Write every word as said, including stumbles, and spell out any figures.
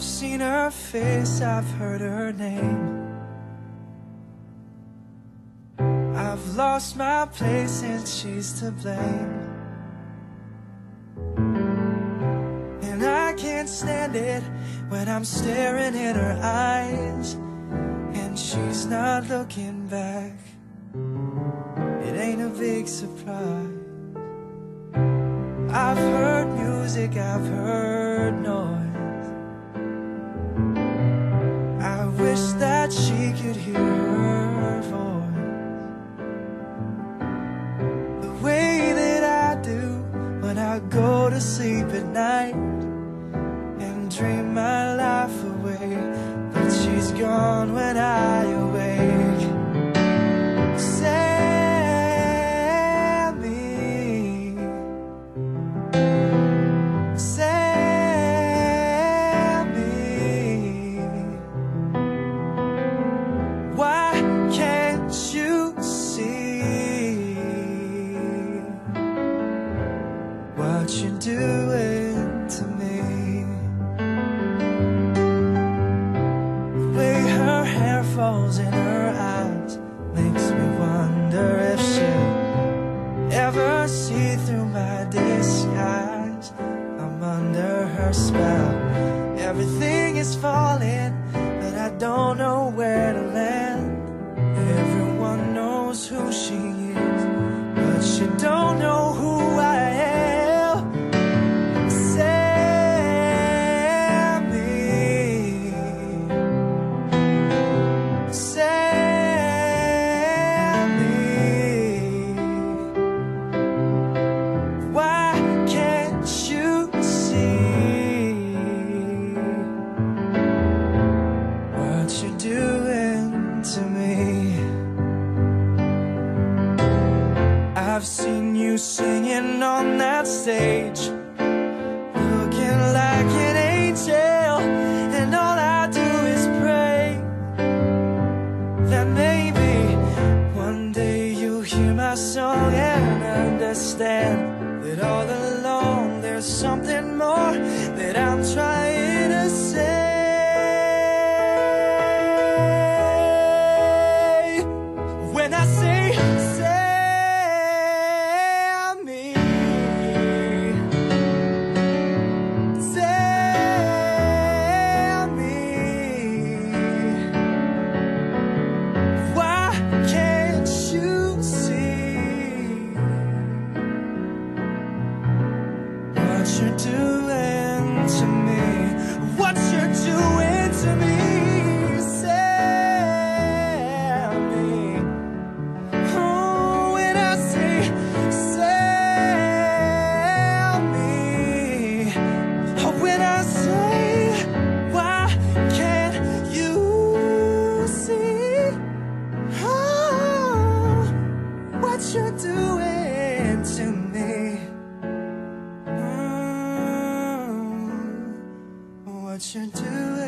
seen her face, I've heard her name. I've lost my place and she's to blame. And I can't stand it when I'm staring in her eyes and she's not looking back. It ain't a big surprise. I've heard music, I've heard noise. I wish that she could hear her voice the way that I do when I go to sleep at night and dream my life away. But she's gone when I awake. Sammy, Sammy, why can't you see what you're doing to me? The way her hair falls in her eyes makes me wonder if she'll ever see through my disguise. I'm under her spell. Everything is falling, but I don't know where to land. Everyone knows who she is, but she don't know who I am. Sammy, Sammy, why can't you see what you're doing to me? I've seen you singing on that stage, looking like an angel, and all I do is pray that maybe one day you'll hear my song and understand that all along there's something more that I'm trying to say. When I say Sammy, Sammy, why can't you see what you're doing to me? What you're doing to me, Sammy. Oh, when I say Sammy, oh, when I say, why can't you see oh, what you're doing to me? Oh, what you're doing